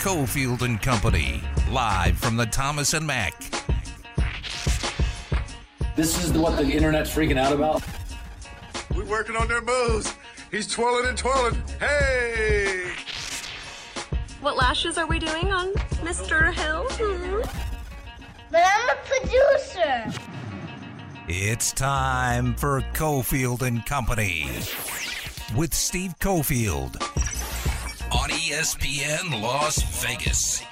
Cofield and Company, live from the Thomas and Mack. This is what the internet's freaking out about. We're working on their moves. He's twirling and twirling. Hey! What lashes are we doing on Mr. Hill? But I'm a producer. It's time for Cofield and Company with Steve Cofield on ESPN Las Vegas.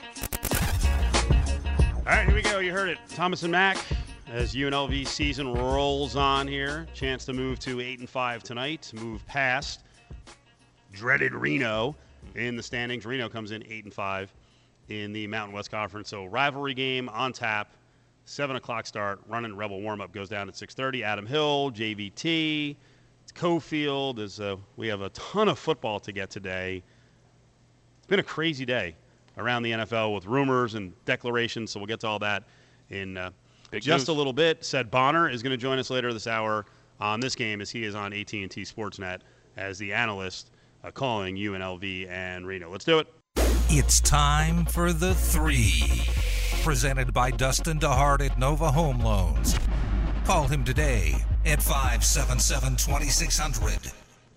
All right, here we go. You heard it. Thomas and Mack, as UNLV season rolls on here. Chance to move to 8-5 tonight, move past dreaded Reno in the standings. Reno comes in 8-5 in the Mountain West Conference. So rivalry game on tap, 7 o'clock start. Running Rebel warm-up goes down at 6:30. Adam Hill, JVT, it's Cofield. We have a ton of football to get today. It's been a crazy day around the NFL with rumors and declarations, so we'll get to all that in just a little bit. Said Bonner is going to join us later this hour on this game, as he is on AT&T Sportsnet as the analyst calling UNLV and Reno. Let's do it. It's time for the three, presented by Dustin DeHart at Nova Home Loans. Call him today at 577-2600.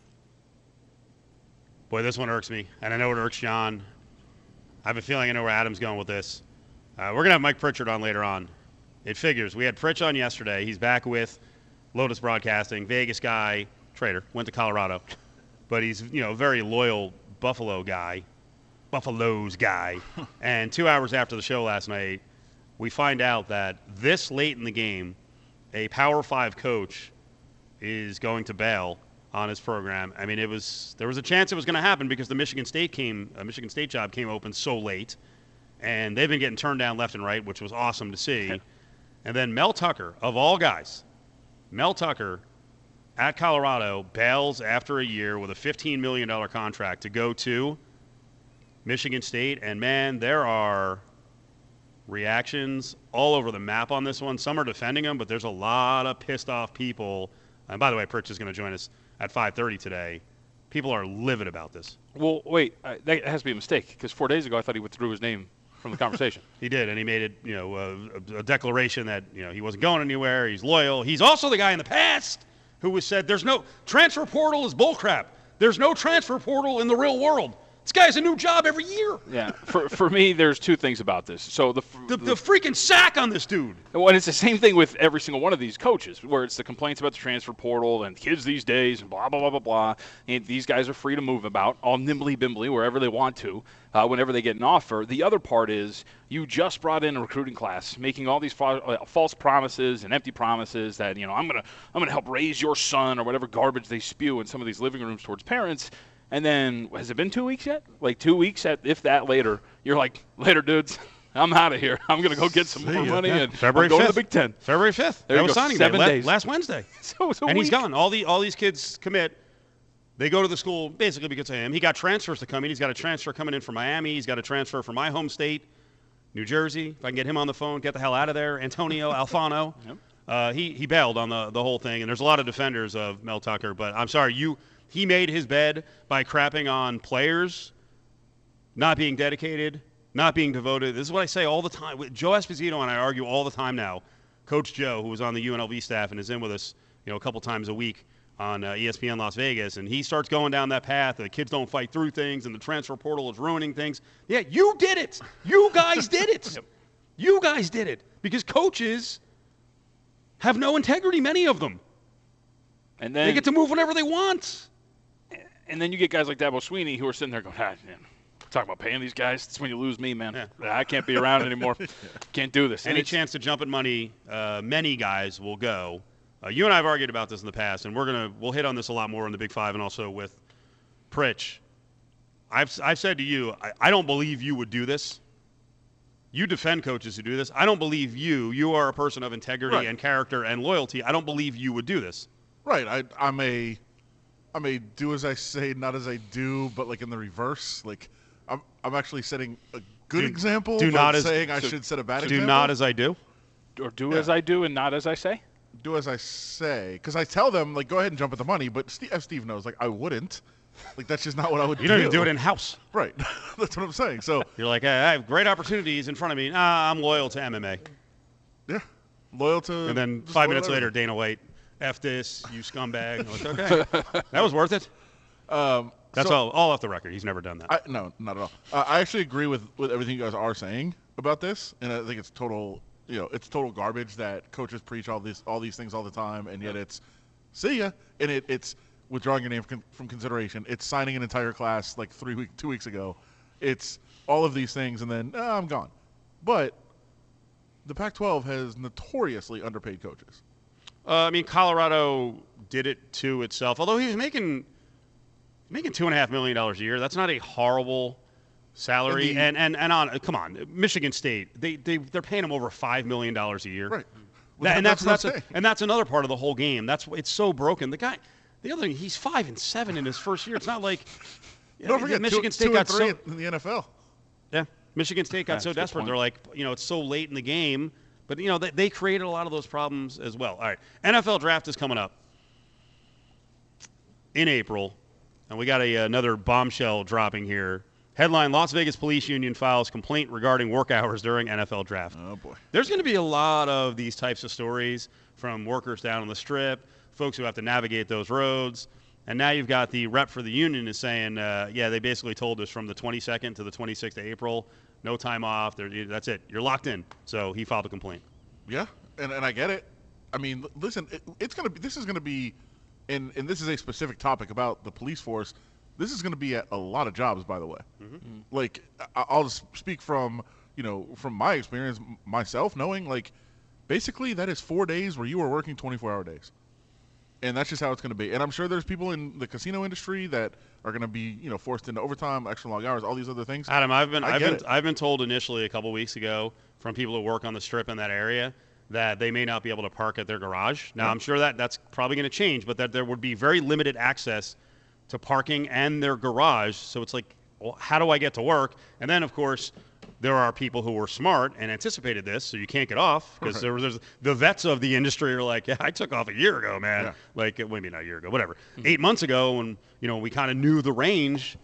Boy, this one irks me, and I know it irks John. I have a feeling I know where Adam's going with this. We're going to have Mike Pritchard on later on. It figures. We had Pritch on yesterday. He's back with Lotus Broadcasting, Vegas guy, trader, went to Colorado. But he's, a very loyal Buffalo's guy. And 2 hours after the show last night, we find out that this late in the game, a Power 5 coach is going to bail on his program. I mean, there was a chance it was going to happen because the Michigan State job came open so late, and they've been getting turned down left and right, which was awesome to see. And then Mel Tucker, of all guys, at Colorado bails after a year with a $15 million contract to go to Michigan State. And, man, there are reactions all over the map on this one. Some are defending him, but there's a lot of pissed off people. And, by the way, Pritch is going to join us at 5:30 today. People are livid about this. Well, wait, that has to be a mistake, because 4 days ago I thought he withdrew his name from the conversation. He did, and he made it, a declaration that, he wasn't going anywhere. He's loyal. He's also the guy in the past who has said there's no transfer portal is bullcrap. There's no transfer portal in the real world. This guy has a new job every year. Yeah, for me, there's two things about this. So the freaking sack on this dude. Well, and it's the same thing with every single one of these coaches, where it's the complaints about the transfer portal and kids these days and blah, blah, blah, blah, blah. And these guys are free to move about all nimbly-bimbly wherever they want to, whenever they get an offer. The other part is you just brought in a recruiting class making all these false promises and empty promises that, I'm gonna help raise your son, or whatever garbage they spew in some of these living rooms towards parents. And then, has it been 2 weeks yet? Like 2 weeks, if that later, you're like, later, dudes, I'm out of here. I'm going to go get some more money and February 5th. Go to the Big Ten. February 5th. There that you was go. signing 7 day. days. Last Wednesday. So it's a and week. He's gone. All these kids commit. They go to the school basically because of him. He got transfers to come in. He's got a transfer coming in from Miami. He's got a transfer from my home state, New Jersey. If I can get him on the phone, get the hell out of there. Antonio Alfano. Yep. He bailed on the whole thing. And there's a lot of defenders of Mel Tucker. But I'm sorry, he made his bed by crapping on players, not being dedicated, not being devoted. This is what I say all the time. Joe Esposito and I argue all the time now. Coach Joe, who was on the UNLV staff and is in with us, a couple times a week on ESPN Las Vegas, and he starts going down that path. The kids don't fight through things, and the transfer portal is ruining things. Yeah, you did it. You guys did it. Yep. You guys did it because coaches have no integrity, many of them. And then they get to move whenever they want. And then you get guys like Dabo Swinney who are sitting there going, man, talk about paying these guys. That's when you lose me, man. Yeah. I can't be around anymore. Can't do this. Any chance to jump at money, many guys will go. You and I have argued about this in the past, and we'll hit on this a lot more in the Big Five and also with Pritch. I've said to you, I don't believe you would do this. You defend coaches who do this. I don't believe you. You are a person of integrity and character and loyalty. I don't believe you would do this. Right. I'm a do as I say, not as I do, but like in the reverse. Like I'm actually setting a good example, but saying I should set a bad example. Do not as I do? Or do as I do and not as I say? Do as I say. Because I tell them, like, go ahead and jump at the money, but Steve knows, like, I wouldn't. Like, that's just not what I would do. You don't even do it in-house. Right. That's what I'm saying. So you're like, I have great opportunities in front of me. Nah, I'm loyal to MMA. Yeah. Loyal to. And then 5 minutes later, Dana White, F this, you scumbag. I'm like, okay. That was worth it. That's all off the record. He's never done that. No, not at all. I actually agree with everything you guys are saying about this, and I think it's total garbage that coaches preach all these things all the time, and yet it's see ya, and it's withdrawing your name from consideration. It's signing an entire class like 2 weeks ago. It's all of these things, and then I'm gone. But the Pac-12 has notoriously underpaid coaches. I mean, Colorado did it to itself, although he was making $2.5 million a year. That's not a horrible salary. And come on, Michigan State, they're paying him over $5 million a year. Right. Well, that's another part of the whole game. It's so broken. The other thing, he's 5-7 in his first year. It's not like don't forget Michigan State 2 got and 3 so in the NFL. Yeah, Michigan State got so desperate. They're like, it's so late in the game, but they created a lot of those problems as well. All right, NFL draft is coming up in April, and we got another bombshell dropping here. Headline: Las Vegas Police Union files complaint regarding work hours during NFL draft. Oh boy, there's going to be a lot of these types of stories from workers down on the Strip, folks who have to navigate those roads. And now you've got the rep for the union is saying, they basically told us from the 22nd to the 26th of April, no time off. That's it. You're locked in. So he filed a complaint. Yeah, and I get it. I mean, listen, this is going to be, and this is a specific topic about the police force. This is going to be at a lot of jobs, by the way. Mm-hmm. Like, I'll just speak from my experience, myself, knowing, like, basically that is 4 days where you are working 24-hour days. And that's just how it's going to be. And I'm sure there's people in the casino industry that are going to be, forced into overtime, extra long hours, all these other things. Adam, I've been told initially a couple weeks ago from people who work on the Strip in that area that they may not be able to park at their garage. Now, I'm sure that's probably going to change, but that there would be very limited access to parking and their garage. So it's like, well, how do I get to work? And then, of course, there are people who were smart and anticipated this, so you can't get off because there's the vets of the industry are like, yeah, I took off a year ago, man. Yeah. Like, maybe not a year ago, whatever. 8 months ago when, we kind of knew the range,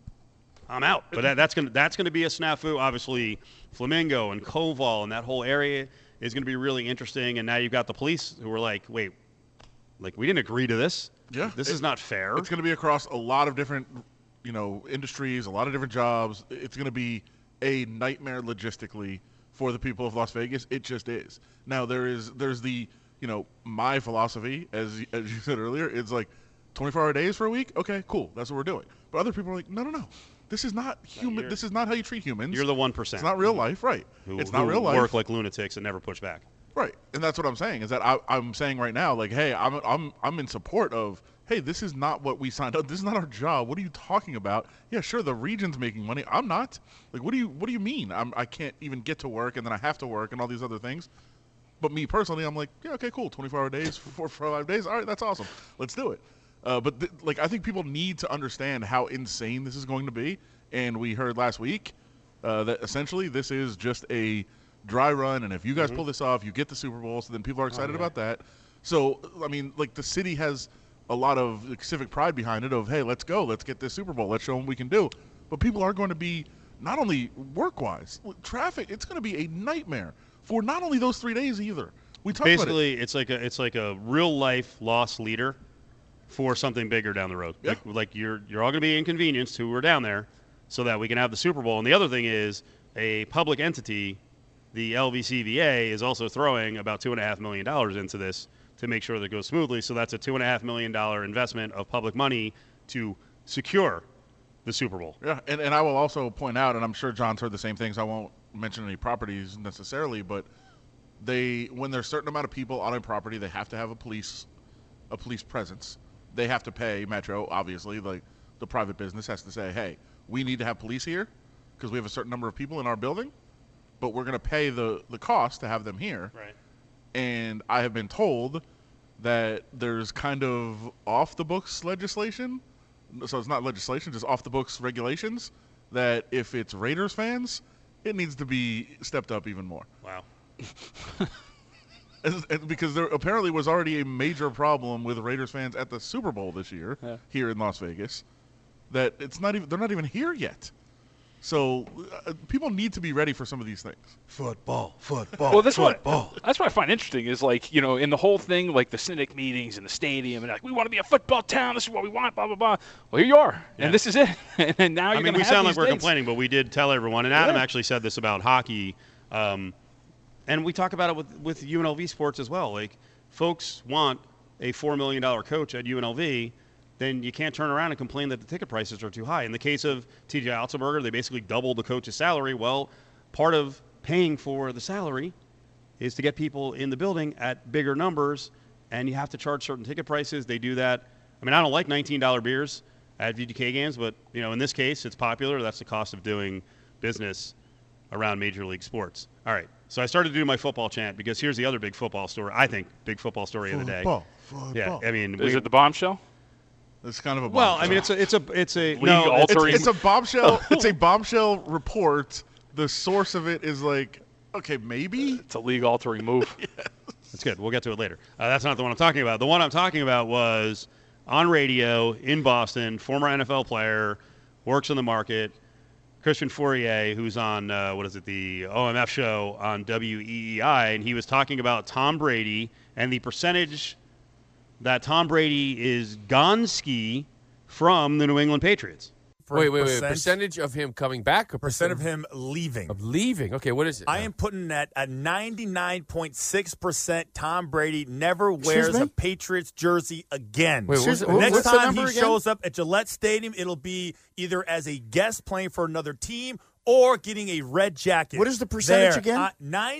I'm out. But that's gonna be a snafu. Obviously, Flamingo and Koval and that whole area is going to be really interesting. And now you've got the police who are like, wait, like we didn't agree to this. Yeah. This is not fair. It's going to be across a lot of different, industries, a lot of different jobs. It's going to be a nightmare logistically for the people of Las Vegas. It just is. Now there's the, my philosophy, as you said earlier, it's like 24-hour days for a week. Okay, cool. That's what we're doing. But other people are like, no. This is not human. This is not how you treat humans. You're the 1%. It's not real life, right? It's not real life. Work like lunatics and never push back. Right, and that's what I'm saying. Is that I'm saying right now, like, hey, I'm in support of. Hey, this is not what we signed up. This is not our job. What are you talking about? Yeah, sure, the region's making money. I'm not. Like, what do you mean? I can't even get to work, and then I have to work, and all these other things. But me personally, I'm like, yeah, okay, cool. 24-hour days, 4 or 5 days. All right, that's awesome. Let's do it. But I think people need to understand how insane this is going to be. And we heard last week that essentially this is just a dry run. And if you guys pull this off, you get the Super Bowl. So then people are excited about that. So, I mean, like the city has a lot of civic pride behind it of, hey, let's go. Let's get this Super Bowl. Let's show them what we can do. But people are going to be not only work-wise, traffic, it's going to be a nightmare for not only those 3 days either. We talked Basically, about it. it's like a real-life loss leader for something bigger down the road. Yeah. Like you're all going to be inconvenienced who are down there so that we can have the Super Bowl. And the other thing is a public entity, the LVCVA, is also throwing about $2.5 million into this to make sure that it goes smoothly. So that's a $2.5 million investment of public money to secure the Super Bowl. Yeah, and I will also point out, and I'm sure John's heard the same things, I won't mention any properties necessarily, but when there's a certain amount of people on a property, they have to have a police presence. They have to pay Metro, obviously, like the private business has to say, hey, we need to have police here because we have a certain number of people in our building, but we're going to pay the cost to have them here. Right. And I have been told that there's kind of off-the-books legislation, so it's not legislation, just off-the-books regulations, that if it's Raiders fans, it needs to be stepped up even more. Wow. Because there apparently was already a major problem with Raiders fans at the Super Bowl this year here in Las Vegas. that they're not even here yet. So people need to be ready for some of these things. Football. Well, that's what I find interesting is, like, you know, in the whole thing, like the Cynic meetings in the stadium, and like, we want to be a football town. This is what we want. Blah blah blah. Well, here you are, and this is it. And now you're we sound like we're complaining, but we did tell everyone. And Adam actually said this about hockey, and we talk about it with UNLV sports as well. Like, folks want a $4 million coach at UNLV. Then you can't turn around and complain that the ticket prices are too high. In the case of T.J. Otzelberger, they basically doubled the coach's salary. Well, part of paying for the salary is to get people in the building at bigger numbers, and you have to charge certain ticket prices. They do that. I mean, I don't like $19 beers at VGK games, but, you know, in this case, it's popular. That's the cost of doing business around Major League sports. All right, so I started to do my football chant because here's the other big football story. I think big football story of the day. Football. Yeah, I mean, is it the bombshell? It's kind of a bombshell. Well, I mean, it's a bombshell. It's a bombshell report. The source of it is like, okay, maybe it's a league-altering move. Yes. That's good. We'll get to it later. That's not the one I'm talking about. The one I'm talking about was on radio in Boston. Former NFL player, works in the market. Christian Fourier, who's on the OMF show on WEEI, and he was talking about Tom Brady and the percentage that Tom Brady is Gonski from the New England Patriots. Wait. Percentage of him coming back? Or percent of him leaving. Of leaving. Okay, what is it? I am putting that at 99.6% Tom Brady never wears a Patriots jersey again. Wait, next time he shows up at Gillette Stadium, it'll be either as a guest playing for another team or getting a red jacket. What is the percentage again?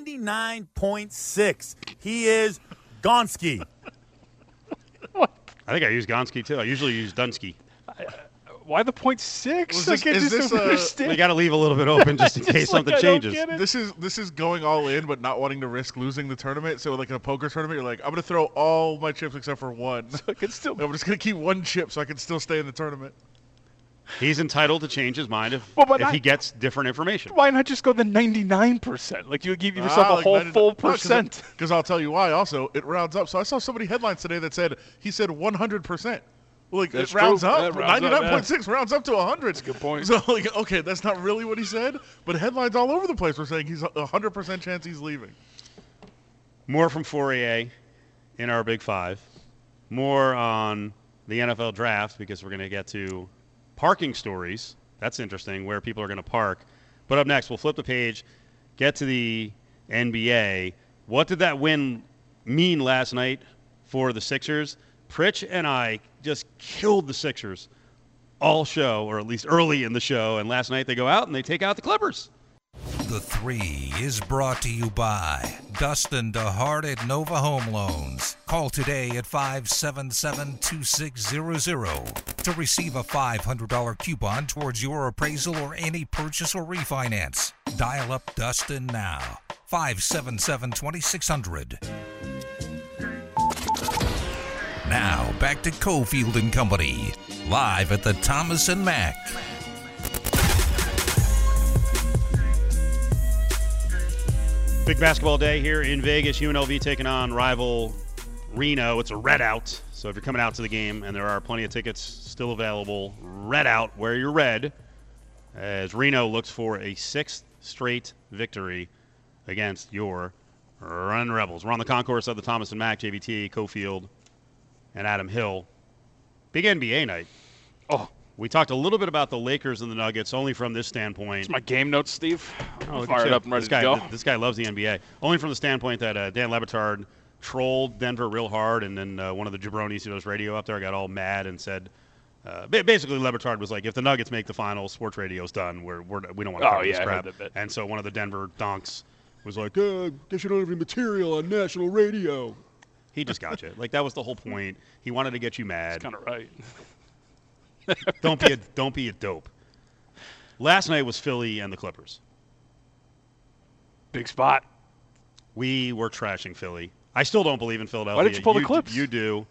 99.6. He is Gonski. I think I use Gonski, too. I usually use Dunsky. Why the 0.6? We got to leave a little bit open just in case something changes. This is going all in, but not wanting to risk losing the tournament. So, like in a poker tournament, you're like, I'm going to throw all my chips except for one. So I can still. I'm just going to keep one chip so I can still stay in the tournament. He's entitled to change his mind if he gets different information. Why not just go the 99%? Like, you give yourself a whole full percent. Because I'll tell you why. Also, it rounds up. So I saw somebody headlines today that said 100%. Like, it rounds up. 99.6 rounds up to 100. That's a good point. So, like, okay, that's not really what he said, but headlines all over the place were saying he's 100% chance he's leaving. More from Fourier in our Big Five. More on the NFL draft because we're going to get to parking stories. That's interesting, where people are going to park. But up next, we'll flip the page, get to the NBA. What did that win mean last night for the Sixers? Pritch and I just killed the Sixers all show, or at least early in the show. And last night they go out and they take out the Clippers. The Three is brought to you by Dustin DeHart at Nova Home Loans. Call today at 577-2600 to receive a $500 coupon towards your appraisal or any purchase or refinance. Dial up Dustin now. 577-2600. Now, back to Cofield and Company, live at the Thomas and Mack. Big basketball day here in Vegas. UNLV taking on rival Reno. It's a red out, so if you're coming out to the game, and there are plenty of tickets still available, red out, wear your red, as Reno looks for a 6th straight victory against your Runnin' Rebels. We're on the concourse of the Thomas and Mack, JVT, Cofield, and Adam Hill. Big NBA night. Oh, we talked a little bit about the Lakers and the Nuggets, only from this standpoint. It's my game notes, Steve. I'm fired up and ready to go. This guy loves the NBA. Only from the standpoint that Dan Le Batard trolled Denver real hard, and then one of the jabronis who does radio up there got all mad and said, basically Le Batard was like, if the Nuggets make the finals, sports radio's done. We don't want to cover this crap. And so one of the Denver donks was like, they should have any material on national radio. He just got you. Like, that was the whole point. He wanted to get you mad. That's kind of right. Don't be a dope. Last night was Philly and the Clippers. Big spot. We were trashing Philly. I still don't believe in Philadelphia. Why did you pull the Clips? You do.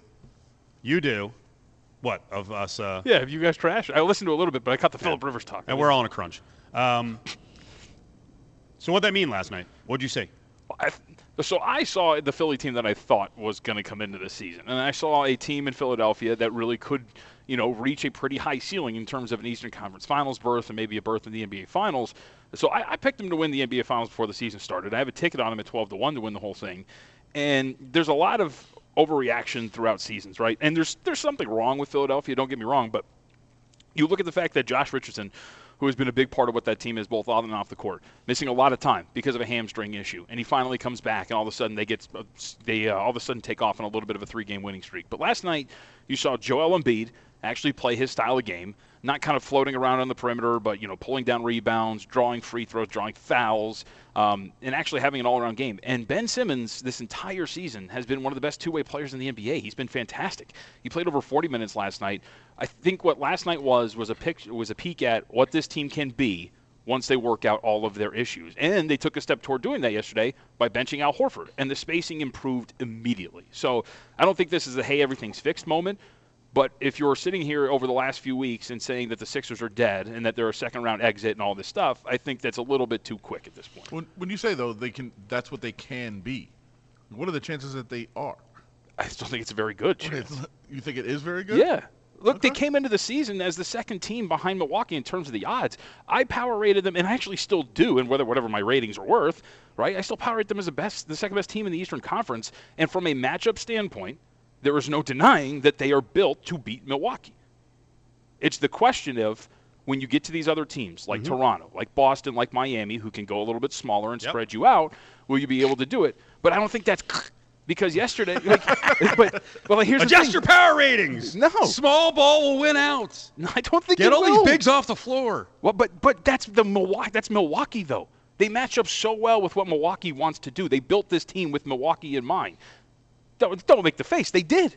What, of us? Yeah, have you guys trashed? I listened to a little bit, but I caught the Phillip Rivers talk. And we're all in a crunch. So what'd that mean last night? What'd you say? So I saw the Philly team that I thought was going to come into the season. And I saw a team in Philadelphia that really could reach a pretty high ceiling in terms of an Eastern Conference Finals berth and maybe a berth in the NBA Finals. So I picked them to win the NBA Finals before the season started. I have a ticket on them at 12-1 to win the whole thing. And there's a lot of overreaction throughout seasons, right? And there's something wrong with Philadelphia, don't get me wrong, but you look at the fact that Josh Richardson, who has been a big part of what that team is both on and off the court, missing a lot of time because of a hamstring issue, and he finally comes back, and all of a sudden they all of a sudden take off on a little bit of a 3-game winning streak. But last night you saw Joel Embiid actually play his style of game, not kind of floating around on the perimeter, but pulling down rebounds, drawing free throws, drawing fouls, and actually having an all-around game. And Ben Simmons, this entire season, has been one of the best two-way players in the NBA. He's been fantastic. He played over 40 minutes last night. I think what last night was a peek at what this team can be once they work out all of their issues. And they took a step toward doing that yesterday by benching Al Horford, and the spacing improved immediately. So I don't think this is a hey, everything's fixed moment. But if you're sitting here over the last few weeks and saying that the Sixers are dead and that they're a second-round exit and all this stuff, I think that's a little bit too quick at this point. When you say, though, that's what they can be, what are the chances that they are? I still think it's a very good chance. You think it is very good? Yeah. Look, They came into the season as the second team behind Milwaukee in terms of the odds. I power rated them, and I actually still do, and whatever my ratings are worth, right? I still power rate them as the second-best team in the Eastern Conference. And from a matchup standpoint, there is no denying that they are built to beat Milwaukee. It's the question of when you get to these other teams like Toronto, like Boston, like Miami, who can go a little bit smaller and spread you out, will you be able to do it? But I don't think that's because yesterday. Here's adjust your power ratings. No, small ball will win out. No, I don't think get all these bigs off the floor. Well, but that's Milwaukee. That's Milwaukee though. They match up so well with what Milwaukee wants to do. They built this team with Milwaukee in mind. Don't make the face. They did.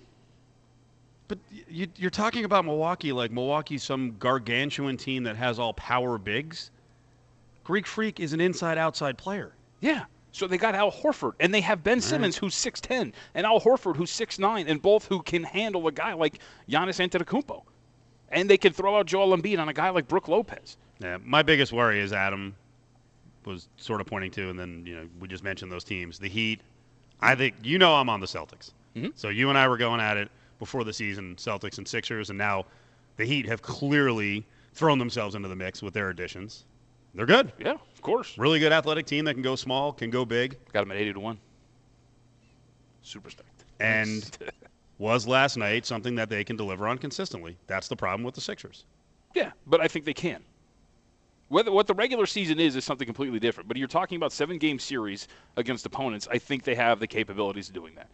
But you're talking about Milwaukee like Milwaukee's some gargantuan team that has all power bigs. Greek Freak is an inside-outside player. Yeah. So they got Al Horford, and they have Ben Simmons, who's 6'10", and Al Horford, who's 6'9", and both who can handle a guy like Giannis Antetokounmpo. And they can throw out Joel Embiid on a guy like Brook Lopez. Yeah, my biggest worry is Adam was sort of pointing to, and then we just mentioned those teams. The Heat. I think I'm on the Celtics. Mm-hmm. So you and I were going at it before the season, Celtics and Sixers, and now the Heat have clearly thrown themselves into the mix with their additions. They're good. Yeah, of course. Really good athletic team that can go small, can go big. Got them at 80-1. Super stacked. And was last night something that they can deliver on consistently. That's the problem with the Sixers. Yeah, but I think they can. What the regular season is something completely different. But you're talking about 7-game series against opponents. I think they have the capabilities of doing that.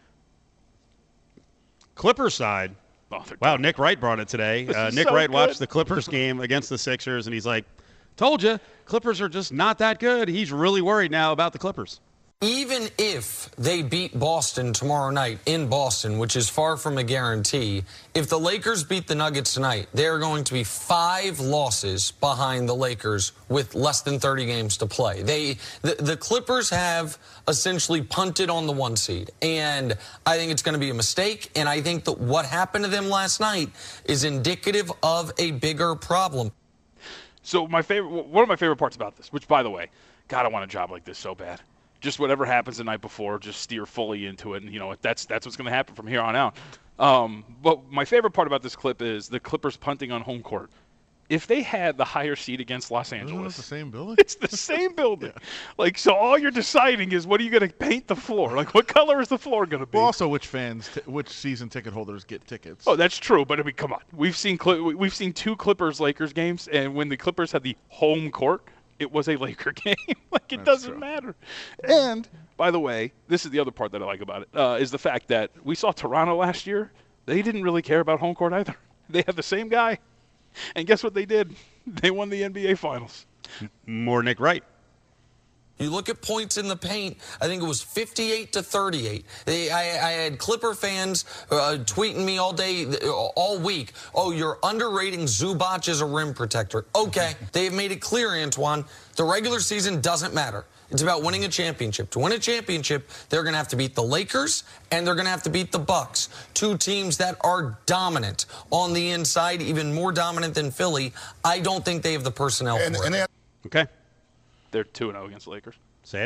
Clippers side. Wow, Nick Wright brought it today. Nick Wright watched the Clippers game against the Sixers, and he's like, told you, Clippers are just not that good. He's really worried now about the Clippers. Even if they beat Boston tomorrow night in Boston, which is far from a guarantee, if the Lakers beat the Nuggets tonight, they are going to be 5 losses behind the Lakers with less than 30 games to play. The Clippers have essentially punted on the 1 seed, and I think it's going to be a mistake, and I think that what happened to them last night is indicative of a bigger problem. So one of my favorite parts about this, which, by the way, God, I want a job like this so bad. Just whatever happens the night before, just steer fully into it, and that's what's going to happen from here on out. But my favorite part about this clip is the Clippers punting on home court. If they had the higher seed against Los Angeles, isn't it the same building? It's the same building. Yeah. So all you're deciding is what are you going to paint the floor? What color is the floor going to be? Well, also which season ticket holders get tickets. Oh, that's true. But I mean, come on, we've seen 2 Clippers-Lakers games, and when the Clippers had the home court, it was a Laker game. It doesn't matter. And, by the way, this is the other part that I like about it, is the fact that we saw Toronto last year. They didn't really care about home court either. They had the same guy. And guess what they did? They won the NBA Finals. More Nick Wright. You look at points in the paint, I think it was 58-38. I had Clipper fans tweeting me all day, all week, oh, you're underrating Zubac as a rim protector. Okay, they've made it clear, Antoine, the regular season doesn't matter. It's about winning a championship. To win a championship, they're going to have to beat the Lakers and they're going to have to beat the Bucks, 2 teams that are dominant on the inside, even more dominant than Philly. I don't think they have the personnel for it. Okay. They're 2-0 against the Lakers. Say it again.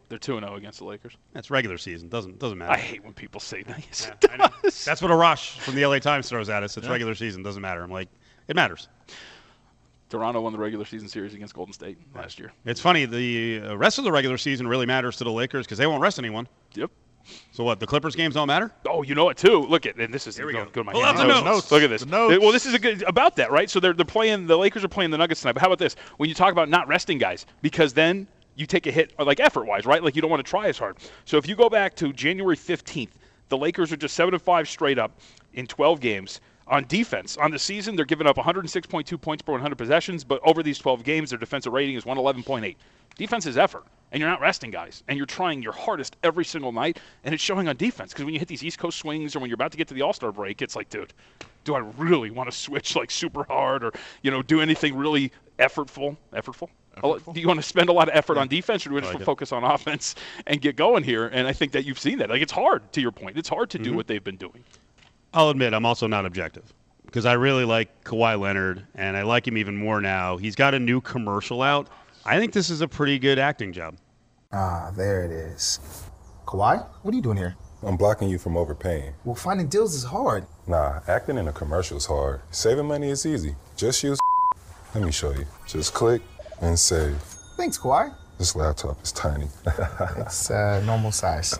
They're 2-0 against the Lakers. That's regular season. Doesn't matter. I hate when people say that. Yes, yeah, I know. That's what Arash from the LA Times throws at us. It's regular season. Doesn't matter. I'm like, it matters. Toronto won the regular season series against Golden State last year. It's funny. The rest of the regular season really matters to the Lakers because they won't rest anyone. Yep. So what? The Clippers games don't matter? Oh, you know what too? Look at, and this is Here we go. Go to my Pull out the notes. Look at this. The notes. Well, this is a good about that, right? So they're playing. The Lakers are playing the Nuggets tonight. But how about this? When you talk about not resting guys, because then you take a hit, like effort-wise, right? Like you don't want to try as hard. So if you go back to January 15th, the Lakers are just 7-5 straight up in 12 games. On defense, on the season, they're giving up 106.2 points per 100 possessions, but over these 12 games, their defensive rating is 111.8. Defense is effort, and you're not resting guys, and you're trying your hardest every single night, and it's showing on defense. Because when you hit these East Coast swings or when you're about to get to the All-Star break, it's like, dude, do I really want to switch like super hard or do anything really effortful? Do you want to spend a lot of effort on defense, or do we just focus on offense and get going here? And I think that you've seen that. Like, it's hard, to your point. It's hard to do what they've been doing. I'll admit I'm also not objective because I really like Kawhi Leonard, and I like him even more now. He's got a new commercial out. I think this is a pretty good acting job. Ah, there it is. Kawhi, what are you doing here? I'm blocking you from overpaying. Well, finding deals is hard. Nah, acting in a commercial is hard. Saving money is easy. Just use Let me show you. Just click and save. Thanks, Kawhi. This laptop is tiny. It's normal size.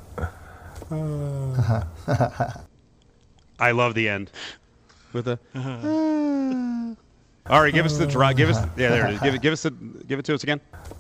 I love the end. With the. All right, give us the draw. Give us. Yeah, there it is. Give it to us again.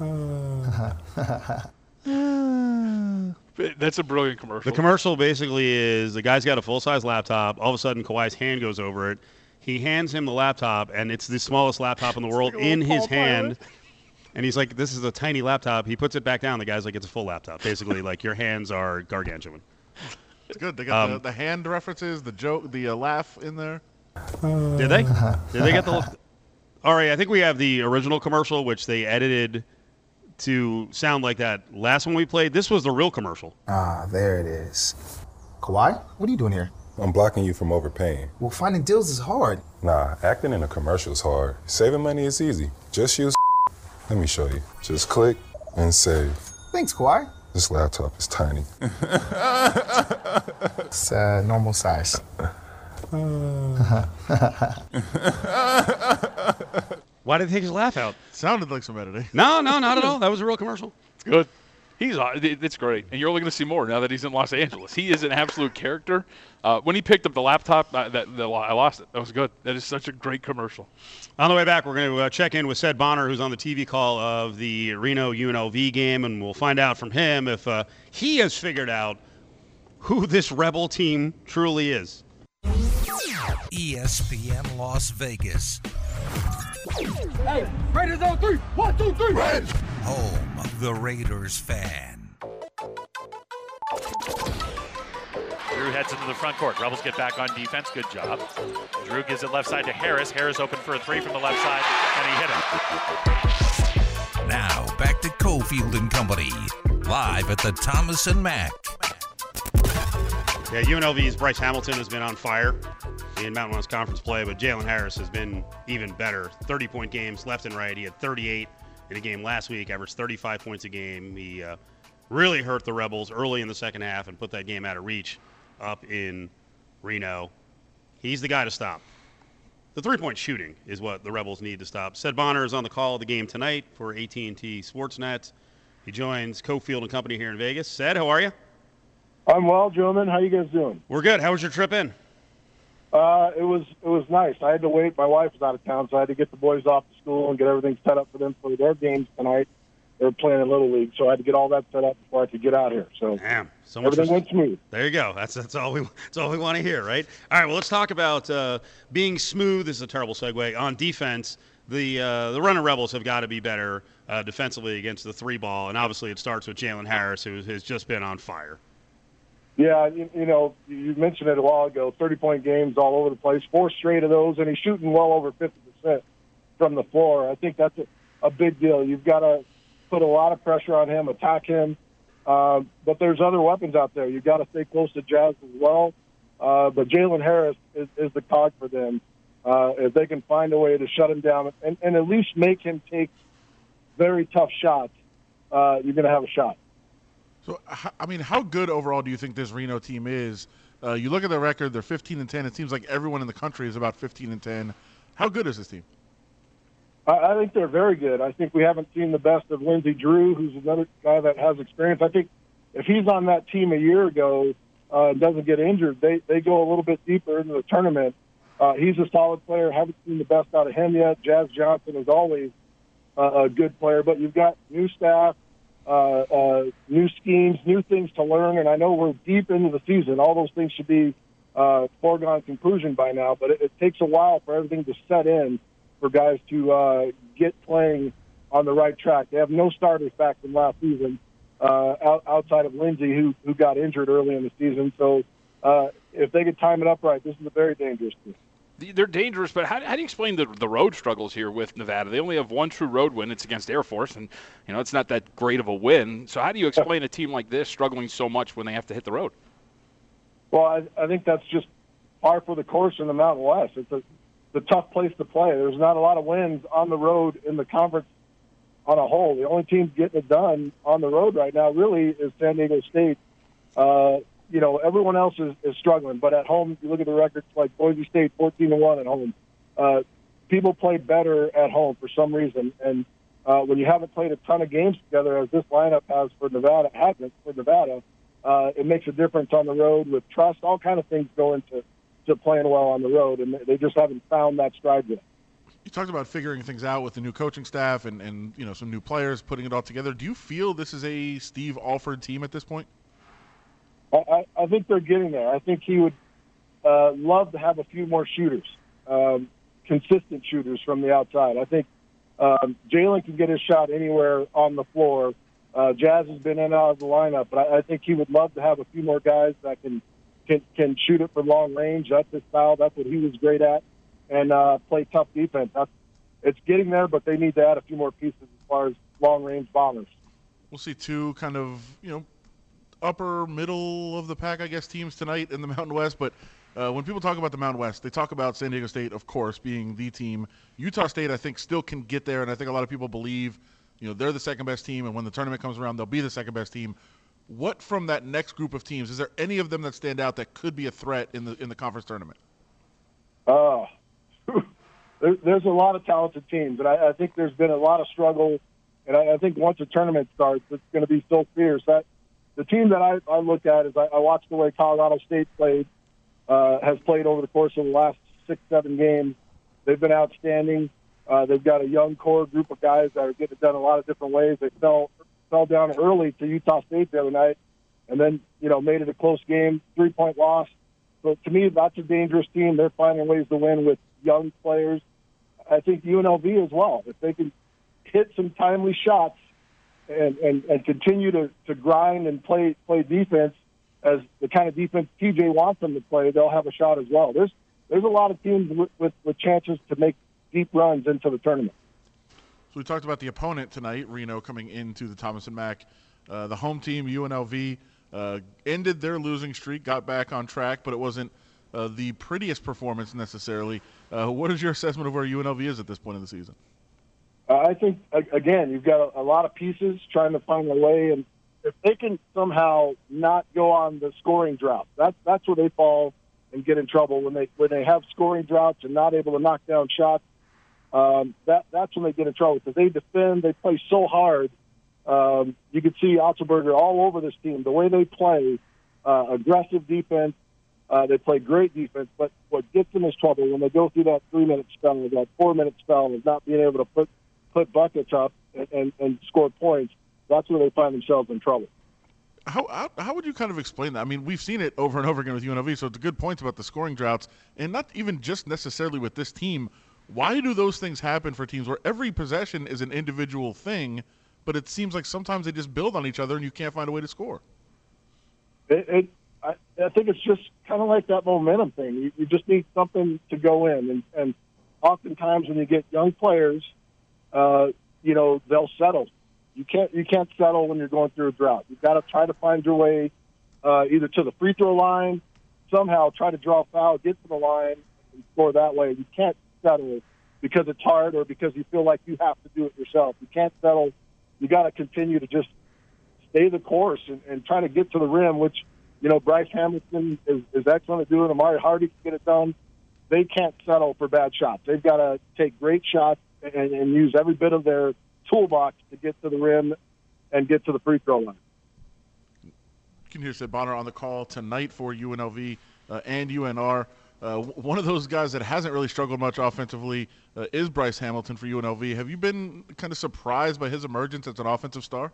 That's a brilliant commercial. The commercial basically is the guy's got a full-size laptop. All of a sudden, Kawhi's hand goes over it. He hands him the laptop, and it's the smallest laptop in the world in his hand. And he's like, "This is a tiny laptop." He puts it back down. The guy's like, "It's a full laptop." Basically, like your hands are gargantuan. It's good. They got the hand references, the joke, the laugh in there. Did they? Did they get the? All right, I think we have the original commercial, which they edited to sound like that last one we played. This was the real commercial. Ah, there it is. Kawhi, what are you doing here? I'm blocking you from overpaying. Well, finding deals is hard. Nah, acting in a commercial is hard. Saving money is easy. Just use Let me show you. Just click and save. Thanks, Kawhi. This laptop is tiny. It's normal size. Why did they take his laugh out? Sounded like some editing. No, not at all. That was a real commercial. It's good. It's great, and you're only going to see more now that he's in Los Angeles. He is an absolute character. When he picked up the laptop, I lost it. That was good. That is such a great commercial. On the way back, we're going to check in with Sed Bonner, who's on the TV call of the Reno UNLV game, and we'll find out from him if he has figured out who this Rebel team truly is. ESPN Las Vegas. Hey, Raiders on 3. 1, 2, 3. Raiders. Home of the Raiders fan. Drew heads into the front court. Rebels get back on defense. Good job. Drew gives it left side to Harris. Harris open for a three from the left side, and he hit it. Now back to Cofield and Company, live at the Thomas and Mack. Yeah, UNLV's Bryce Hamilton has been on fire in Mountain West Conference play, but Jalen Harris has been even better. 30-point games left and right. He had 38 in a game last week, averaged 35 points a game. He really hurt the Rebels early in the second half and put that game out of reach up in Reno. He's the guy to stop. The three-point shooting is what the Rebels need to stop. Sed Bonner is on the call of the game tonight for AT&T Sportsnet. He joins Cofield and Company here in Vegas. Sed, how are you? I'm well, gentlemen. How you guys doing? We're good. How was your trip in? It was nice. I had to wait. My wife was out of town, so I had to get the boys off to school and get everything set up for them for their games tonight. They're playing in Little League, so I had to get all that set up before I could get out here. So damn, so much everything went smooth. There you go. That's all we want to hear, right? All right. Well, let's talk about being smooth. This is a terrible segue on defense. The running Rebels have got to be better defensively against the three ball, and obviously it starts with Jalen Harris, who has just been on fire. Yeah, you mentioned it a while ago, 30-point games all over the place, 4 straight of those, and he's shooting well over 50% from the floor. I think that's a big deal. You've got to put a lot of pressure on him, attack him, but there's other weapons out there. You've got to stay close to Jazz as well, but Jalen Harris is the cog for them. If they can find a way to shut him down and at least make him take very tough shots, you're going to have a shot. So, I mean, how good overall do you think this Reno team is? You look at their record; they're 15-10. It seems like everyone in the country is about 15-10. How good is this team? I think they're very good. I think we haven't seen the best of Lindsey Drew, who's another guy that has experience. I think if he's on that team a year ago and doesn't get injured, they go a little bit deeper into the tournament. He's a solid player. Haven't seen the best out of him yet. Jazz Johnson is always a good player, but you've got new staff, new schemes, new things to learn, and I know we're deep into the season. All those things should be foregone conclusion by now, but it takes a while for everything to set in for guys to get playing on the right track. They have no starters back from last season outside of Lindsey, who got injured early in the season. So if they could time it up right, this is a very dangerous team. They're dangerous, but how do you explain the road struggles here with Nevada? They only have one true road win. It's against Air Force, and it's not that great of a win. So how do you explain a team like this struggling so much when they have to hit the road? Well, I think that's just par for the course in the Mountain West. It's a tough place to play. There's not a lot of wins on the road in the conference on a whole. The only team getting it done on the road right now really is San Diego State. Everyone else is struggling, but at home, you look at the records like Boise State, 14-1 at home. People play better at home for some reason, and when you haven't played a ton of games together, as this lineup has for Nevada, it makes a difference on the road with trust. All kind of things go into playing well on the road, and they just haven't found that stride yet. You talked about figuring things out with the new coaching staff and some new players, putting it all together. Do you feel this is a Steve Alford team at this point? I think they're getting there. I think he would love to have a few more shooters, consistent shooters from the outside. I think Jalen can get his shot anywhere on the floor. Jazz has been in and out of the lineup, but I think he would love to have a few more guys that can shoot it from long range. That's his style. That's what he was great at, and play tough defense. It's getting there, but they need to add a few more pieces as far as long-range bombers. We'll see two kind of, upper middle of the pack, I guess, teams tonight in the Mountain West. But when people talk about the Mountain West, they talk about San Diego State, of course, being the team. Utah State, I think, still can get there, and I think a lot of people believe, they're the second-best team, and when the tournament comes around, they'll be the second-best team. What from that next group of teams, is there any of them that stand out that could be a threat in the conference tournament? There's a lot of talented teams, and I think there's been a lot of struggle, and I think once the tournament starts, it's going to be so fierce. The team that I look at is I watched the way Colorado State has played over the course of the last 6-7 games. They've been outstanding. They've got a young core group of guys that are getting it done a lot of different ways. They fell down early to Utah State the other night, and then made it a close game, 3-point loss. So to me, that's a dangerous team. They're finding ways to win with young players. I think UNLV as well. If they can hit some timely shots and continue to grind and play defense as the kind of defense TJ wants them to play, they'll have a shot as well. There's a lot of teams with chances to make deep runs into the tournament. So we talked about the opponent tonight, Reno, coming into the Thomas & Mack. The home team, UNLV, ended their losing streak, got back on track, but it wasn't the prettiest performance necessarily. What is your assessment of where UNLV is at this point in the season? I think, again, you've got a lot of pieces trying to find a way, and if they can somehow not go on the scoring drought, that's where they fall and get in trouble. When they have scoring droughts and not able to knock down shots, that's when they get in trouble, because they defend, they play so hard. You can see Otzelberger all over this team. The way they play, aggressive defense, they play great defense, but what gets them is trouble when they go through that 3-minute spell or that 4-minute spell of not being able to put buckets up and score points. That's where they find themselves in trouble. How would you kind of explain that? I mean, we've seen it over and over again with UNLV, so it's a good point about the scoring droughts, and not even just necessarily with this team. Why do those things happen for teams where every possession is an individual thing, but it seems like sometimes they just build on each other and you can't find a way to score? I think it's just kind of like that momentum thing. You just need something to go in, and oftentimes when you get young players, they'll settle. You can't settle when you're going through a drought. You've got to try to find your way either to the free throw line, somehow try to draw a foul, get to the line, and score that way. You can't settle because it's hard or because you feel like you have to do it yourself. You can't settle. You got to continue to just stay the course and trying to get to the rim, which, Bryce Hamilton is excellent at doing. Amari Hardy can get it done. They can't settle for bad shots. They've got to take great shots and use every bit of their toolbox to get to the rim and get to the free throw line. You can hear Sid Bonner on the call tonight for UNLV and UNR. One of those guys that hasn't really struggled much offensively is Bryce Hamilton for UNLV. Have you been kind of surprised by his emergence as an offensive star?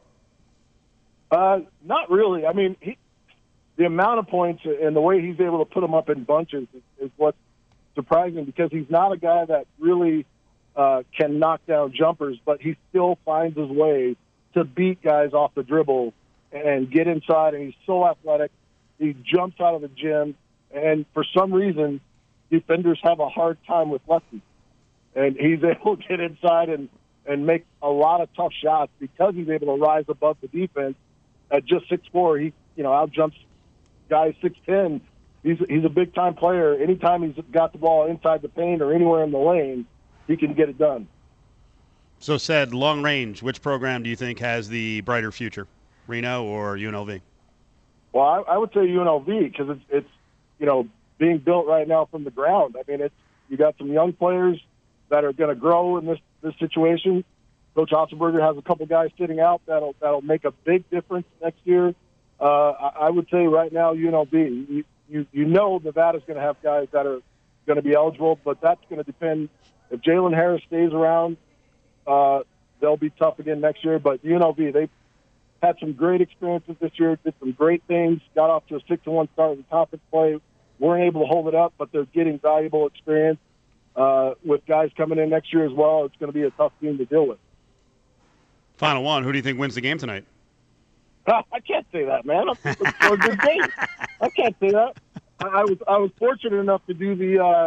Not really. I mean, the amount of points and the way he's able to put them up in bunches is what's surprising, because he's not a guy that really can knock down jumpers, but he still finds his way to beat guys off the dribble and get inside, and he's so athletic. He jumps out of the gym, and for some reason, defenders have a hard time with lefties. And he's able to get inside and make a lot of tough shots because he's able to rise above the defense. At just 6'4", he out-jumps guys 6'10". He's a big-time player. Anytime he's got the ball inside the paint or anywhere in the lane, he can get it done. So, said long range, which program do you think has the brighter future, Reno or UNLV? Well, I would say UNLV, because it's being built right now from the ground. I mean, you got some young players that are going to grow in this situation. Coach Otzelberger has a couple guys sitting out that'll make a big difference next year. I would say right now UNLV. Nevada's going to have guys that are going to be eligible, but that's going to depend. If Jalen Harris stays around, they'll be tough again next year. But UNLV, they've had some great experiences this year, did some great things, got off to a 6-1 start in conference play, weren't able to hold it up, but they're getting valuable experience. With guys coming in next year as well, it's going to be a tough team to deal with. Final one, who do you think wins the game tonight? I can't say that, man. It's a good game. I can't say that. I was fortunate enough to do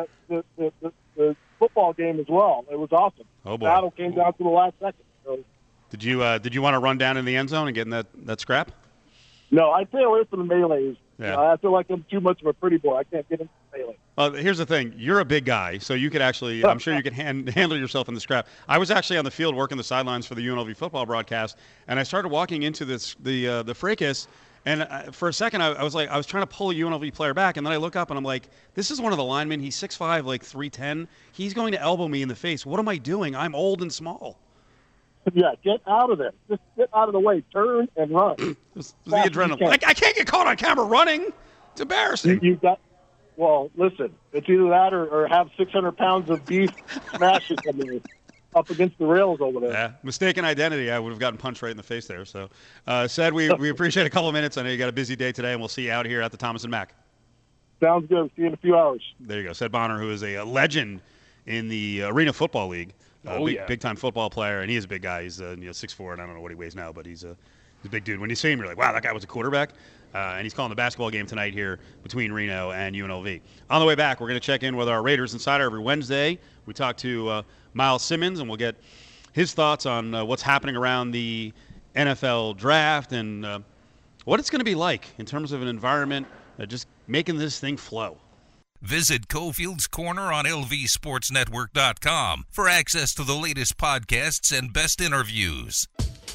the football game as well. It was awesome. Oh boy! The battle came down to the last second. So. Did you want to run down in the end zone and get in that scrap? No, I stay away from the melees. Yeah. I feel like I'm too much of a pretty boy. I can't get into the melee. Well, here's the thing. You're a big guy, so you could actually – I'm sure you could handle yourself in the scrap. I was actually on the field working the sidelines for the UNLV football broadcast, and I started walking into the fracas, and for a second I was trying to pull a UNLV player back, and then I look up and I'm like, this is one of the linemen. He's 6'5", like 310. He's going to elbow me in the face. What am I doing? I'm old and small. Yeah, get out of there. Just get out of the way. Turn and run. This is the adrenaline. I can't get caught on camera running. It's embarrassing. Well, listen, it's either that or have 600 pounds of beef smashing coming up against the rails over there. Yeah, mistaken identity. I would have gotten punched right in the face there. So, Said, we appreciate a couple of minutes. I know you got a busy day today, and we'll see you out here at the Thomas & Mack. Sounds good. See you in a few hours. There you go. Said Bonner, who is a legend in the Arena Football League. Big-time football player, and he is a big guy. He's 6'4", and I don't know what he weighs now, but he's a big dude. When you see him, you're like, wow, that guy was a quarterback. And he's calling the basketball game tonight here between Reno and UNLV. On the way back, we're going to check in with our Raiders Insider every Wednesday. We talk to Miles Simmons, and we'll get his thoughts on what's happening around the NFL draft and what it's going to be like in terms of an environment, just making this thing flow. Visit Cofield's Corner on LVSportsNetwork.com for access to the latest podcasts and best interviews.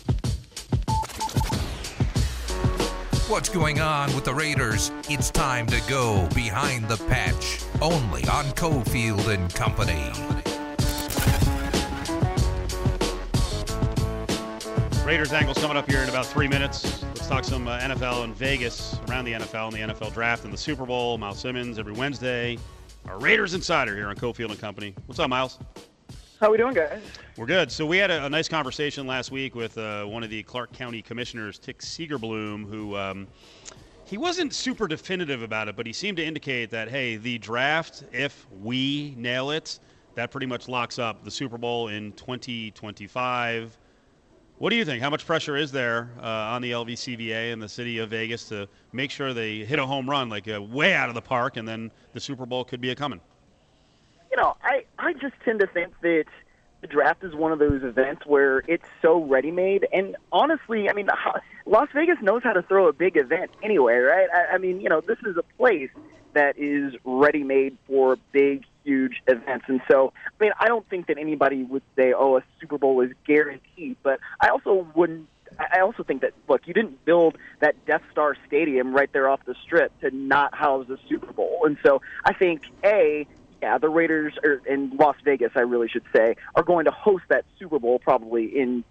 What's going on with the Raiders? It's time to go behind the patch, only on Cofield and Company. Raiders Angles coming up here in about 3 minutes. Let's talk some NFL and Vegas, around the NFL and the NFL draft and the Super Bowl. Miles Simmons every Wednesday. Our Raiders Insider here on Cofield and Company. What's up, Miles? How we doing, guys? We're good. So we had a nice conversation last week with one of the Clark County commissioners, Tick Seegerbloom, who he wasn't super definitive about it, but he seemed to indicate that, hey, the draft, if we nail it, that pretty much locks up the Super Bowl in 2025. What do you think? How much pressure is there on the LVCVA and the city of Vegas to make sure they hit a home run, like way out of the park, and then the Super Bowl could be a-coming? You know, I just tend to think that the draft is one of those events where it's so ready-made. And honestly, I mean, Las Vegas knows how to throw a big event anyway, right? I mean, you know, this is a place that is ready-made for big, huge events. And so, I mean, I don't think that anybody would say, oh, a Super Bowl is guaranteed. But I also wouldn't – I also think that, look, you didn't build that Death Star Stadium right there off the Strip to not house the Super Bowl. And so I think, the Raiders, in Las Vegas, I really should say, are going to host that Super Bowl probably in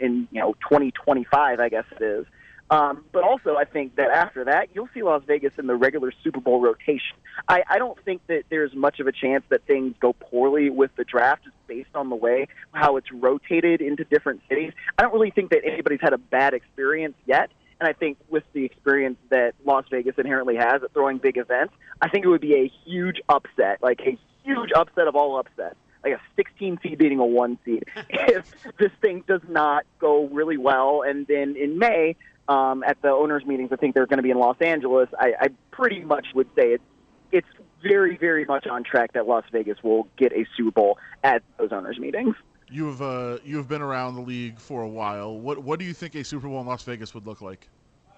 2025, I guess it is. But also, I think that after that, you'll see Las Vegas in the regular Super Bowl rotation. I don't think that there's much of a chance that things go poorly with the draft just based on the way how it's rotated into different cities. I don't really think that anybody's had a bad experience yet. And I think with the experience that Las Vegas inherently has at throwing big events, I think it would be a huge upset, like a huge upset of all upsets, like a 16 seed beating a 1 seed, if this thing does not go really well. And then in May, at the owners' meetings, I think they're going to be in Los Angeles. I pretty much would say it's very, very much on track that Las Vegas will get a Super Bowl at those owners' meetings. You've been around the league for a while. What do you think a Super Bowl in Las Vegas would look like?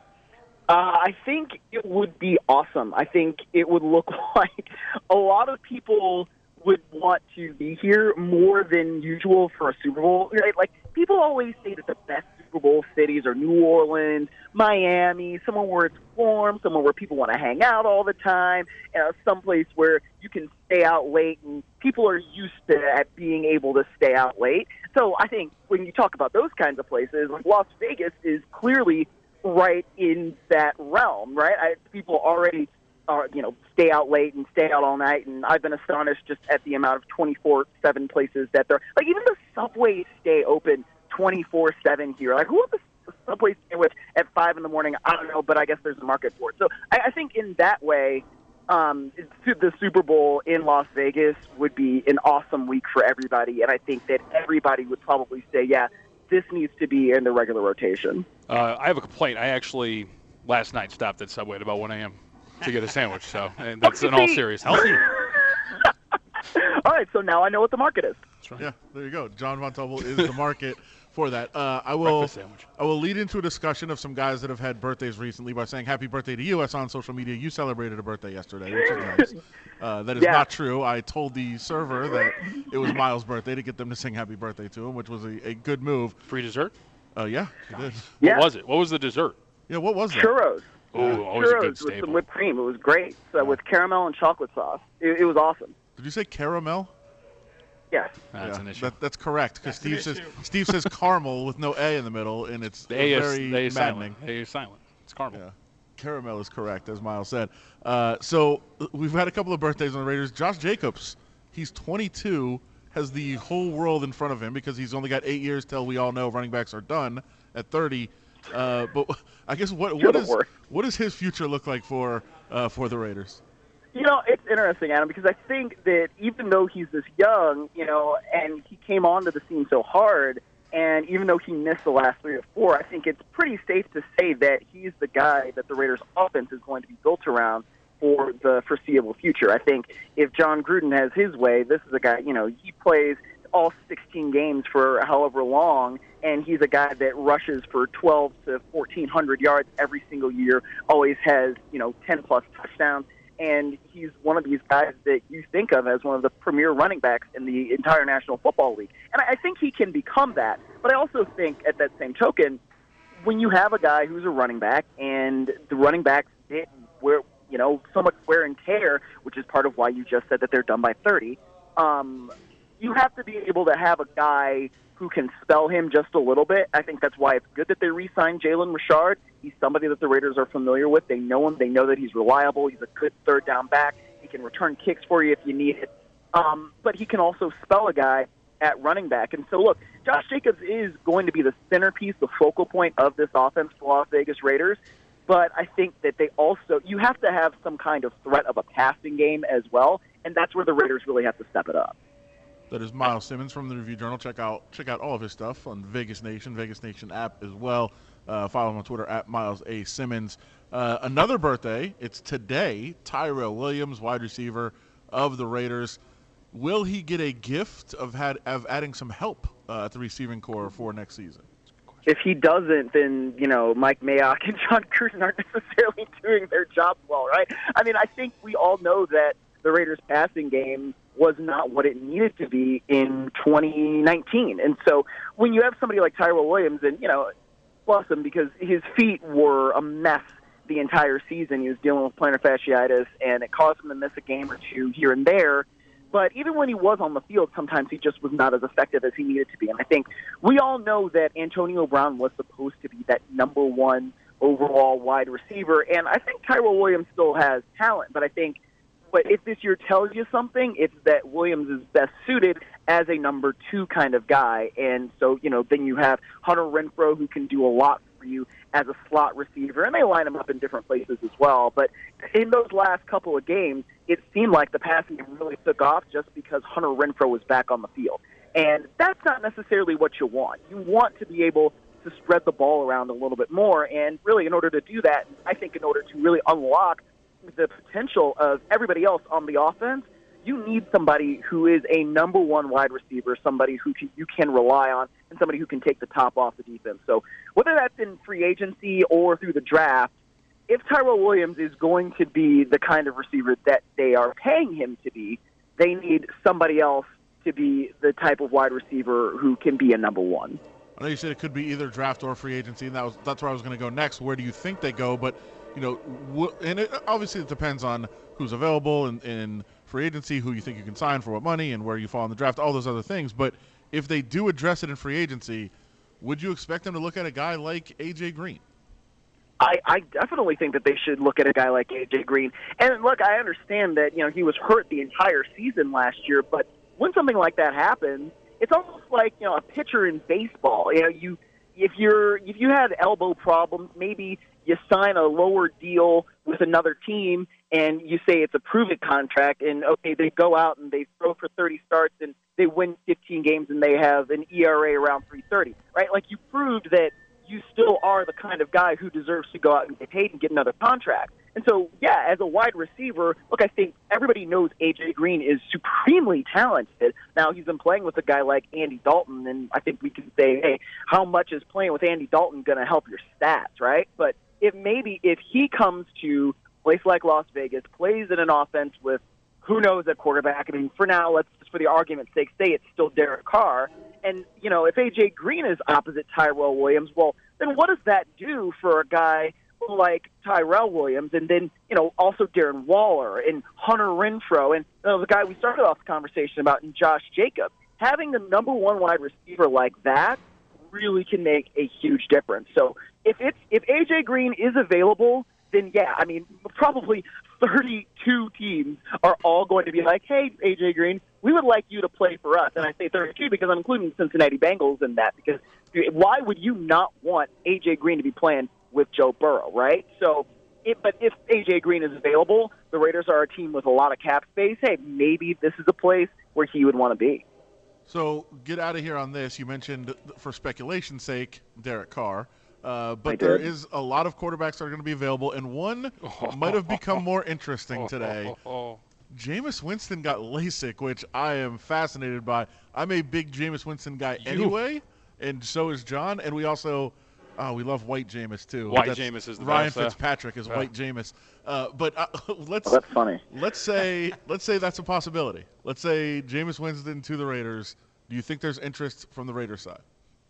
I think it would be awesome. I think it would look like a lot of people would want to be here more than usual for a Super Bowl. Right? Like, people always say that the best Super Bowl cities are New Orleans, Miami, somewhere where it's warm, somewhere where people want to hang out all the time, someplace where you can stay out late, and people are used to being able to stay out late. So I think when you talk about those kinds of places, like Las Vegas is clearly right in that realm, right? People already stay out late and stay out all night, and I've been astonished just at the amount of 24/7 places that there. Like, even the subways stay open 24/7 here. Like, who are the subway sandwich at 5 in the morning? I don't know, but I guess there's a market for it. So I think in that way, the Super Bowl in Las Vegas would be an awesome week for everybody, and I think that everybody would probably say, yeah, this needs to be in the regular rotation. I have a complaint. I actually last night stopped at Subway at about 1 a.m. to get a sandwich, and that's in all seriousness. All right, so now I know what the market is. That's right. Yeah, there you go. John Von Tobel is the market for that. I will lead into a discussion of some guys that have had birthdays recently by saying happy birthday to you. I saw on social media you celebrated a birthday yesterday, which is nice. That is not true. I told the server that it was Miles' birthday to get them to sing happy birthday to him, which was a good move. Free dessert? Yeah, she did. Yeah. What was it? What was the dessert? Yeah, what was that? Churros. Oh, always a good with staple. some whipped cream. It was great. With caramel and chocolate sauce. It was awesome. Did you say caramel? Yeah. That's an issue. That's correct, because Steve says caramel with no A in the middle, and it's very maddening. A is silent. It's caramel. Yeah. Caramel is correct, as Miles said. So we've had a couple of birthdays on the Raiders. Josh Jacobs, he's 22, has the whole world in front of him because he's only got 8 years till we all know running backs are done at 30. But I guess what does his future look like for the Raiders? It's interesting, Adam, because I think that even though he's this young, and he came onto the scene so hard, and even though he missed the last 3 or 4, I think it's pretty safe to say that he's the guy that the Raiders' offense is going to be built around for the foreseeable future. I think if John Gruden has his way, this is a guy, he plays all 16 games for however long, and he's a guy that rushes for 12 to 1,400 yards every single year, always has, 10-plus touchdowns. And he's one of these guys that you think of as one of the premier running backs in the entire National Football League. And I think he can become that. But I also think, at that same token, when you have a guy who's a running back, and the running backs did so much wear and tear, which is part of why you just said that they're done by 30, you have to be able to have a guy who can spell him just a little bit. I think that's why it's good that they re-signed Jalen Richard. He's somebody that the Raiders are familiar with. They know him. They know that he's reliable. He's a good third down back. He can return kicks for you if you need it. But he can also spell a guy at running back. And so, look, Josh Jacobs is going to be the centerpiece, the focal point of this offense for Las Vegas Raiders. But I think that you have to have some kind of threat of a passing game as well. And that's where the Raiders really have to step it up. That is Miles Simmons from the Review Journal. Check out all of his stuff on Vegas Nation app as well. Follow him on Twitter at Miles A. Simmons. Another birthday, it's today, Tyrell Williams, wide receiver of the Raiders. Will he get a gift of adding some help at the receiving core for next season? If he doesn't, then, Mike Mayock and John Gruden aren't necessarily doing their job well, right? I mean, I think we all know that the Raiders' passing game was not what it needed to be in 2019. And so when you have somebody like Tyrell Williams, and, plus him because his feet were a mess the entire season. He was dealing with plantar fasciitis, and it caused him to miss a game or two here and there. But even when he was on the field, sometimes he just was not as effective as he needed to be. And I think we all know that Antonio Brown was supposed to be that number one overall wide receiver. And I think Tyrell Williams still has talent. But I think if this year tells you something, it's that Williams is best suited as a number two kind of guy. And so, then you have Hunter Renfrow, who can do a lot for you as a slot receiver, and they line him up in different places as well. But in those last couple of games, it seemed like the passing game really took off just because Hunter Renfrow was back on the field. And that's not necessarily what you want. You want to be able to spread the ball around a little bit more. And really, in order to do that, I think in order to really unlock the potential of everybody else on the offense, you need somebody who is a number one wide receiver, somebody who you can rely on, and somebody who can take the top off the defense. So whether that's in free agency or through the draft, if Tyrell Williams is going to be the kind of receiver that they are paying him to be, they need somebody else to be the type of wide receiver who can be a number one. I know you said it could be either draft or free agency, and that's where I was going to go next. Where do you think they go? But, and obviously it depends on who's available in free agency, who you think you can sign for what money, and where you fall in the draft, all those other things. But if they do address it in free agency, would you expect them to look at a guy like A.J. Green? I definitely think that they should look at a guy like A.J. Green. And, look, I understand that, he was hurt the entire season last year, but when something like that happens, it's almost like, a pitcher in baseball. If you had elbow problems, maybe you sign a lower deal with another team and you say it's a prove-it contract, and, okay, they go out and they throw for 30 starts and they win 15 games and they have an ERA around 3.30, right? Like, you proved that you still are the kind of guy who deserves to go out and get paid and get another contract. And so, yeah, as a wide receiver, look, I think everybody knows A.J. Green is supremely talented. Now, he's been playing with a guy like Andy Dalton, and I think we can say, hey, how much is playing with Andy Dalton going to help your stats, right? But if he comes to a place like Las Vegas, plays in an offense with who knows at quarterback, I mean, for now, let's just for the argument's sake say it's still Derek Carr. And, if A.J. Green is opposite Tyrell Williams, well, then what does that do for a guy like Tyrell Williams and then, also Darren Waller and Hunter Renfrow and the guy we started off the conversation about, and Josh Jacobs? Having the number one wide receiver like that really can make a huge difference. So if A.J. Green is available, then yeah, I mean, probably 32 teams are all going to be like, hey, A.J. Green, we would like you to play for us. And I say 32 because I'm including Cincinnati Bengals in that, because why would you not want A.J. Green to be playing with Joe Burrow, right? So, but if A.J. Green is available, the Raiders are a team with a lot of cap space. Hey, maybe this is a place where he would want to be. So get out of here on this. You mentioned, for speculation's sake, Derek Carr. But there is a lot of quarterbacks that are going to be available, and one might have become more interesting today. Jameis Winston got LASIK, which I am fascinated by. I'm a big Jameis Winston guy anyway, and so is John. And we also we love White Jameis too. White Jameis is the Ryan best, Fitzpatrick is White Jameis. But that's funny. Let's say that's a possibility. Let's say Jameis Winston to the Raiders. Do you think there's interest from the Raiders side?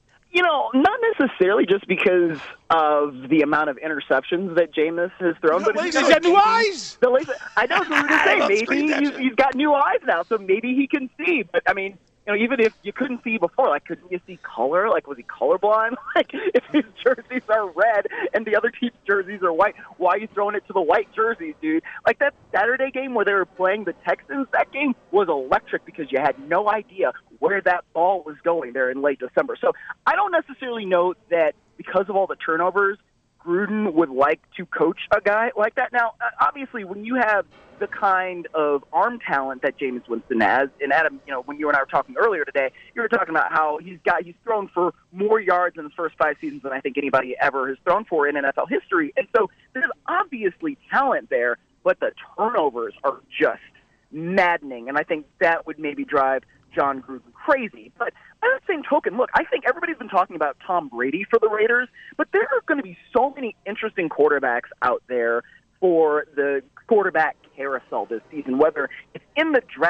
Not necessarily just because of the amount of interceptions that Jameis has thrown. But he's got new eyes. I know what I was going to say. Maybe he's got new eyes now, so maybe he can see. But, I mean, even if you couldn't see before, like, couldn't you see color? Like, was he colorblind? Like, if his jerseys are red and the other team's jerseys are white, why are you throwing it to the white jerseys, dude? Like, that Saturday game where they were playing the Texans, that game was electric because you had no idea where that ball was going there in late December. So I don't necessarily know that because of all the turnovers, Gruden would like to coach a guy like that. Now, obviously, when you have the kind of arm talent that Jameis Winston has, and Adam, when you and I were talking earlier today, you were talking about how he's thrown for more yards in the first 5 seasons than I think anybody ever has thrown for in NFL history. And so there's obviously talent there, but the turnovers are just maddening. And I think that would maybe drive John Gruden crazy. But by the same token, look, I think everybody's been talking about Tom Brady for the Raiders, but there are going to be so many interesting quarterbacks out there for the quarterback carousel this season, whether it's in the draft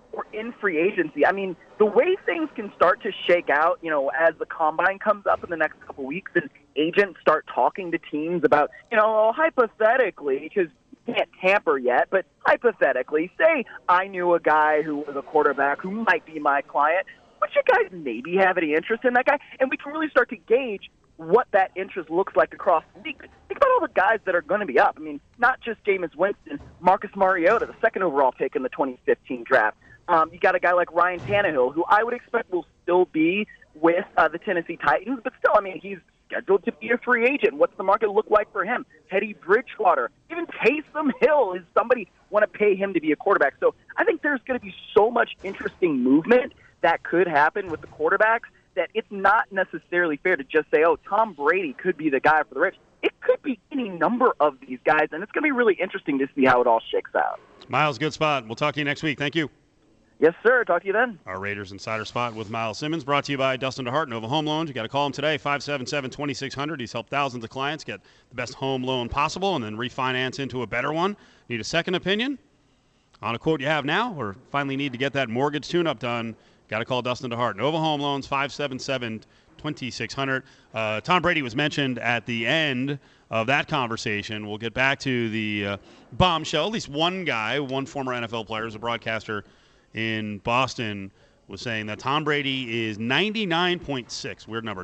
or in free agency. I mean, the way things can start to shake out, as the combine comes up in the next couple weeks and agents start talking to teams about, hypothetically, because you can't tamper yet, but hypothetically, say I knew a guy who was a quarterback who might be my client. Would you guys maybe have any interest in that guy? And we can really start to gauge what that interest looks like across the league. Think about all the guys that are going to be up. I mean, not just Jameis Winston, Marcus Mariota, the second overall pick in the 2015 draft. You got a guy like Ryan Tannehill, who I would expect will still be with the Tennessee Titans, but still, I mean, he's scheduled to be a free agent. What's the market look like for him? Teddy Bridgewater, even Taysom Hill. Is somebody want to pay him to be a quarterback? So I think there's going to be so much interesting movement that could happen with the quarterbacks that it's not necessarily fair to just say, Tom Brady could be the guy for the rich. It could be any number of these guys, and it's going to be really interesting to see how it all shakes out. Miles, good spot. We'll talk to you next week. Thank you. Yes, sir. Talk to you then. Our Raiders Insider Spot with Miles Simmons, brought to you by Dustin DeHart, Nova Home Loans. You got to call him today, 577-2600. He's helped thousands of clients get the best home loan possible and then refinance into a better one. Need a second opinion on a quote you have now, or finally need to get that mortgage tune-up done? Got to call Dustin DeHart. Nova Home Loans, 577-2600. Tom Brady was mentioned at the end of that conversation. We'll get back to the bombshell. At least one guy, one former NFL player, is a broadcaster in Boston, was saying that Tom Brady is 99.6, weird number,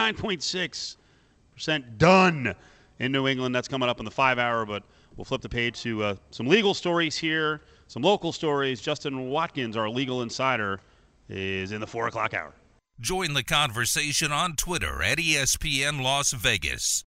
99.6% done in New England. That's coming up in the 5 hour, but we'll flip the page to some legal stories here, some local stories. Justin Watkins, our legal insider, is in the 4 o'clock hour. Join the conversation on Twitter at ESPN Las Vegas.